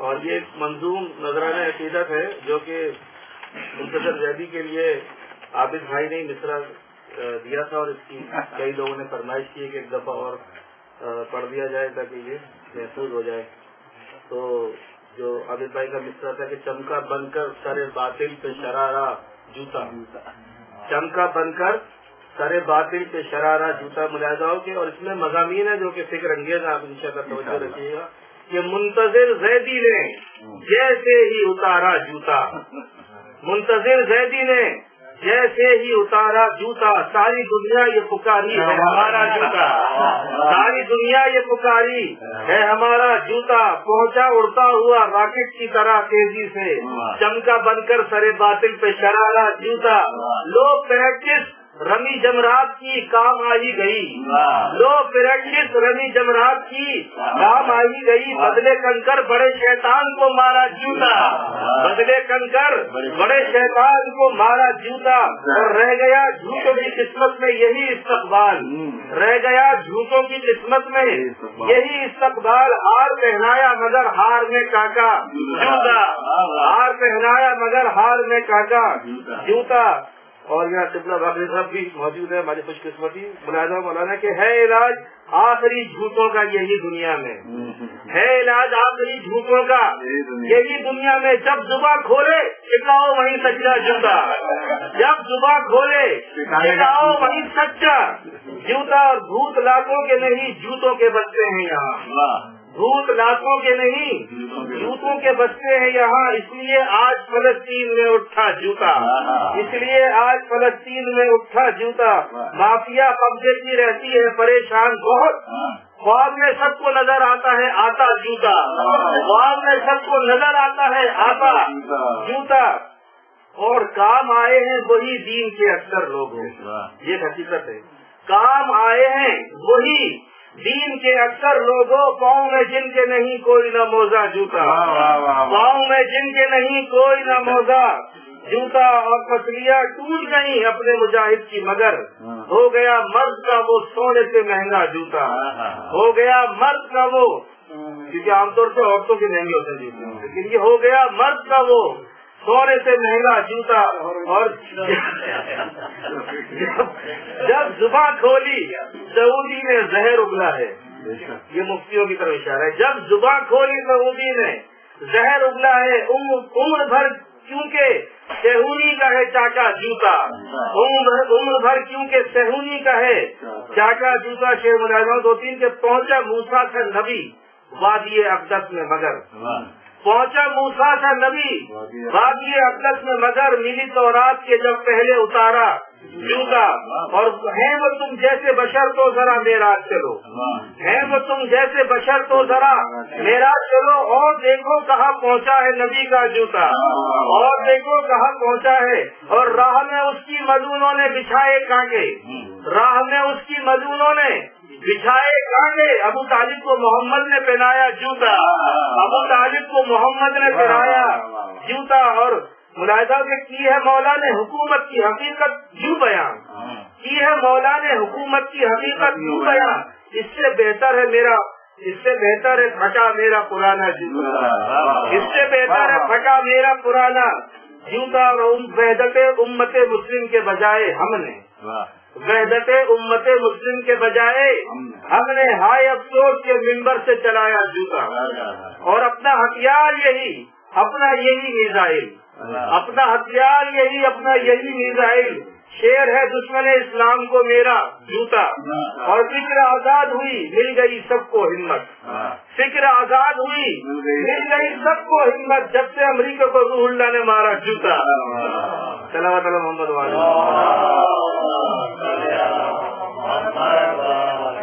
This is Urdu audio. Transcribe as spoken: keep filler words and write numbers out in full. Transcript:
اور یہ ایک منظوم نذرانہ عقیدت ہے جو کہ منتظر زیدی کے لیے عابد بھائی نے مصرع دیا تھا، اور اس کی کئی لوگوں نے فرمائش کی کہ ایک دفعہ اور پڑھ دیا جائے تاکہ یہ محفوظ ہو جائے. تو جو عابد بھائی کا مصرع تھا کہ چمکا بن کر سر باطل پہ شرارہ جوتا، چمکا بن کر سر باطل پہ شرارہ جوتا ملاحظہ ہو کے، اور اس میں مضامین ہے جو کہ فکر انگیز آپ انشاءاللہ توجہ رکھیے گا کہ منتظر زیدی نے جیسے ہی اتارا جوتا، منتظر زیدی نے جیسے ہی اتارا جوتا، ساری دنیا یہ پکاری ہے ہمارا جوتا، ساری دنیا یہ پکاری ہے ہمارا جوتا، پہنچا اڑتا ہوا راکٹ کی طرح تیزی سے، چمکا بن کر سرے باطل پہ شرارہ جوتا، لو پریکٹس رمی جمرات کی کام آئی گئی، لو پریکٹس رمی جمرات کی کام آئی گئی، بدلے کنکر بڑے شیطان کو مارا جوتا، بدلے کنکر بڑے شیطان کو مارا جوتا، اور رہ گیا جھوٹوں کی قسمت میں یہی استقبال، رہ گیا جھوٹوں کی قسمت میں یہی استقبال، ہار پہنایا مگر ہار میں کاکا جوتا، ہار پہنایا مگر ہار میں کاکا جوتا. اور یہاں قبلہ باقی صاحب بھی موجود ہے، ہماری خوش قسمتی ملاحظہ مولانا کہ ہے علاج آخری جھوٹوں کا یہی دنیا میں، ہے علاج آخری جھوٹوں کا یہی دنیا میں، جب زباں کھولے ٹکاؤ وہیں سچا جوتا، جب زباں کھولے ٹکاؤ وہیں سچا جوتا. اور بھوت لاکھوں کے نہیں جوتوں کے بچے ہیں یہاں، بھوت لاکھوں کے نہیں جوتوں کے بچے ہیں یہاں، اس لیے آج فلسطین میں اٹھا جوتا، اس لیے آج فلسطین میں اٹھا جوتا. مافیا قبضے کی رہتی ہے پریشان بہت، خواب میں سب کو نظر آتا ہے آتا جوتا، خواب میں سب کو نظر آتا ہے آتا جوتا. اور کام آئے ہیں وہی دین کے اکثر لوگ ہیں، یہ حقیقت ہے، کام آئے ہیں وہی دین کے اکثر لوگوں، پاؤں میں جن کے نہیں کوئی نہ موزہ جوتا، پاؤں میں جن کے نہیں کوئی نہ موزہ جوتا. اور پسلیاں ٹوٹ گئی اپنے مجاہد کی مگر ہو گیا مرد کا وہ سونے سے مہنگا جوتا، ہو گیا مرد کا وہ، کیونکہ عام طور سے عورتوں کے مہنگے ہوتے ہیں جوتے، لیکن یہ ہو گیا مرد کا وہ سونے سے مہنگا جوتا. اور جب زباں کھولی سعودی نے زہر اگلا ہے، یہ مفتیوں کی طرف اشارہ ہے، جب زباں کھولی سعودی نے زہر اگلا ہے، عمر بھر کیونکہ سہونی کا ہے چاچا جوتا، عمر بھر کیونکہ سہونی کا ہے چاچا جوتا. شیر ملازم دو تین کے پہنچا موسیٰ تھا نبی وادی اقدس میں مگر، پہنچا موسیٰ تھا نبی وادی اقدس میں مگر، ملی تورات کے جب پہلے اتارا جوتا. اور ہیں وہ تم جیسے بشر تو ذرا میراج چلو، ہیں وہ تم جیسے بشر تو ذرا میراج چلو، اور دیکھو کہاں پہنچا ہے نبی کا جوتا، اور دیکھو کہاں پہنچا ہے. اور راہ میں اس کی ملونوں نے بچھائے کانٹے، راہ میں اس کی ملونوں نے بچھائے کانٹے، ابو طالب کو محمد نے پہنایا جوتا، ابو طالب کو محمد نے پہنایا جوتا. اور ملاحظہ سے کی ہے مولا نے حکومت کی حقیقت یوں بیان، کی ہے مولا نے حکومت کی حقیقت یوں بیان، اس سے بہتر ہے میرا، اس سے بہتر ہے پھٹا میرا پرانا جوتا، اس سے بہتر ہے پھٹا میرا پرانا جوتا. اور وحدت امت مسلم کے بجائے ہم نے، وحدت امت مسلم کے بجائے ہم نے ہائے افسوس کے ممبر سے چلایا جوتا. اور اپنا ہتھیار یہی، اپنا یہی میزائل، اپنا ہتھیار یہی، اپنا یہی میزائل. شیر ہے دشمن اسلام کو میرا جوتا. اور فکر آزاد ہوئی مل گئی سب کو ہمت، فکر آزاد ہوئی مل گئی سب کو ہمت، جب سے امریکہ کو روح اللہ نے مارا جوتا. صلوات اللہ محمد وعلیہ